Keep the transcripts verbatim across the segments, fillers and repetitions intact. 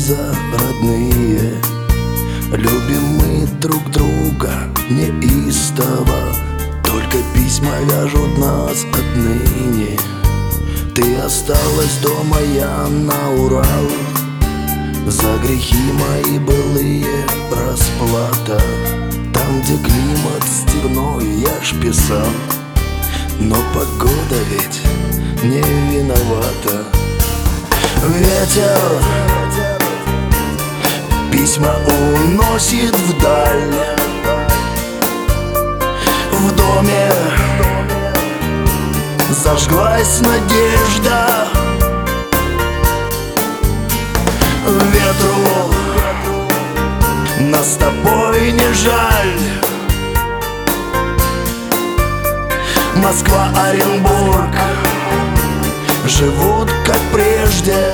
глаза родные. Любим мы друг друга неистово, только письма вяжут нас отныне. Ты осталась дома, я на Урал. За грехи мои былые расплата. Там, где климат степной, я ж писал. Но погода ведь не виновата. Ветер письма уносит вдаль. В доме зажглась надежда. Ветру нас с тобой не жаль. Москва, Оренбург живут как прежде.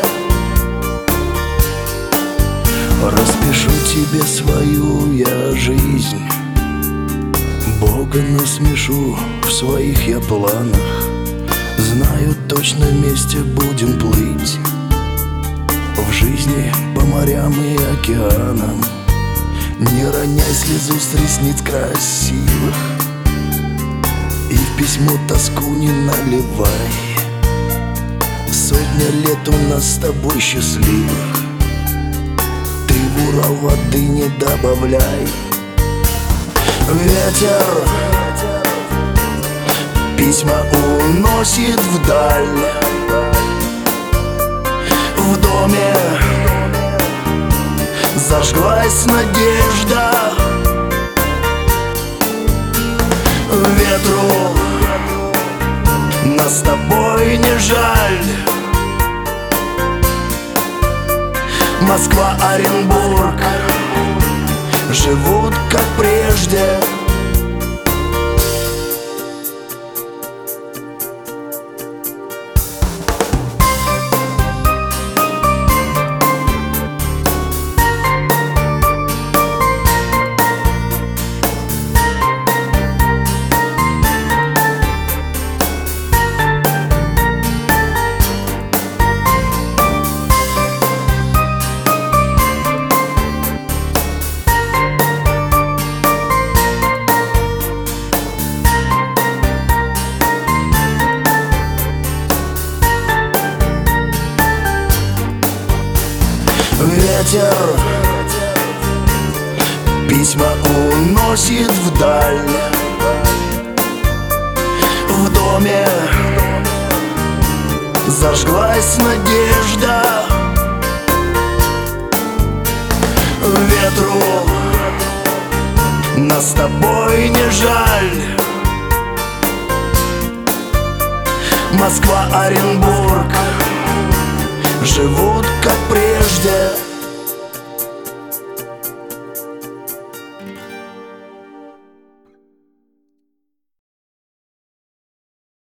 Распишу тебе свою я жизнь, Бога насмешу в своих я планах. Знаю, точно вместе будем плыть в жизни по морям и океанам. Не роняй слезу с ресниц красивых и в письмо тоску не наливай. Сотня лет у нас с тобой счастливых, ты в Урал воды не добавляй. Ветер письма уносит вдаль. В доме зажглась надежда. Ветру нас с тобой не жаль. Москва, Оренбург живут как прежде. Ветер письма уносит вдаль. В доме зажглась надежда. Ветру нас с тобой не жаль. Москва, Оренбург живут как прежде.